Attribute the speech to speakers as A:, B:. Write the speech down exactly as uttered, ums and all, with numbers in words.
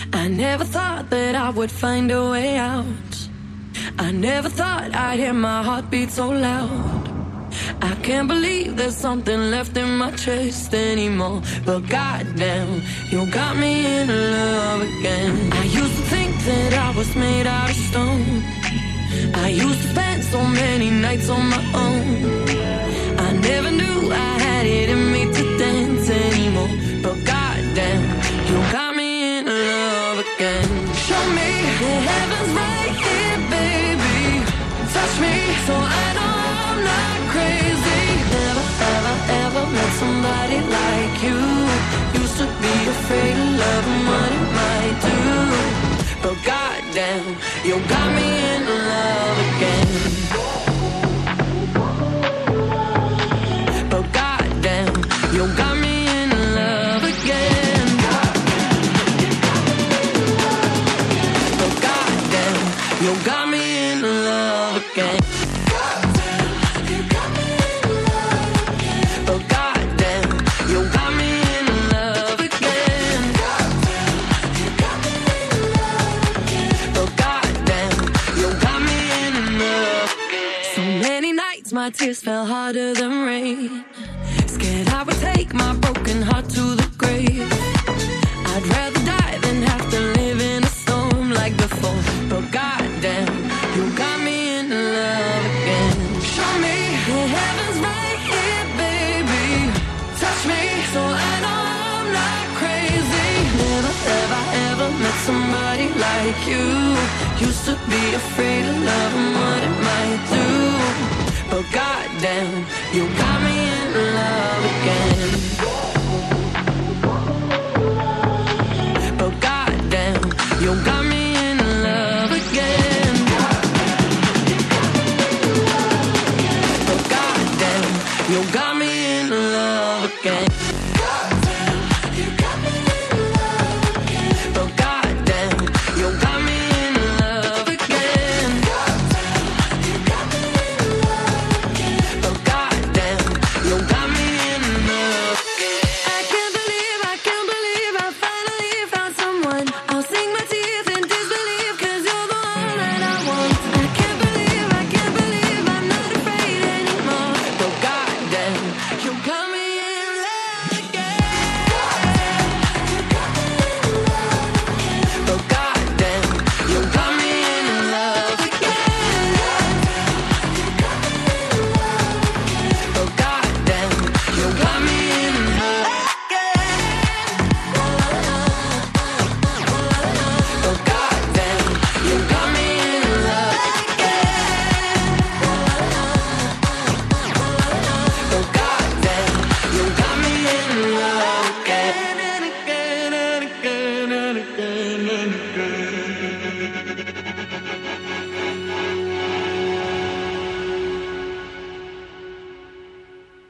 A: I never thought that I would find a way out. I never thought I'd hear my heartbeat so loud. I can't believe there's something left in my chest anymore. But goddamn, you got me in love again. I used to think that I was made out of stone. I used to spend so many nights on my own. I never knew I had it in me to dance anymore. But goddamn, you got me in love again. Show me the heavens right here, baby. Touch me so I know I'm not crazy. Never, ever, ever met somebody like you. Used to be afraid of love and what it might do. But goddamn, you got me in love again. But goddamn, you got me in love again. But goddamn, you got me in love again. But goddamn, you got me in love again. But goddamn, you got me in love again. So many nights my tears fell harder than rain. Scared I would take my broken heart to the grave. I'd rather die than have to live in a storm like before. But goddamn, you got me in love again. Show me the heavens right here, baby. Touch me so I know I'm not crazy. Never, ever, ever met somebody like you. Used to be afraid of love and what it might do. But goddamn, you got me in love again.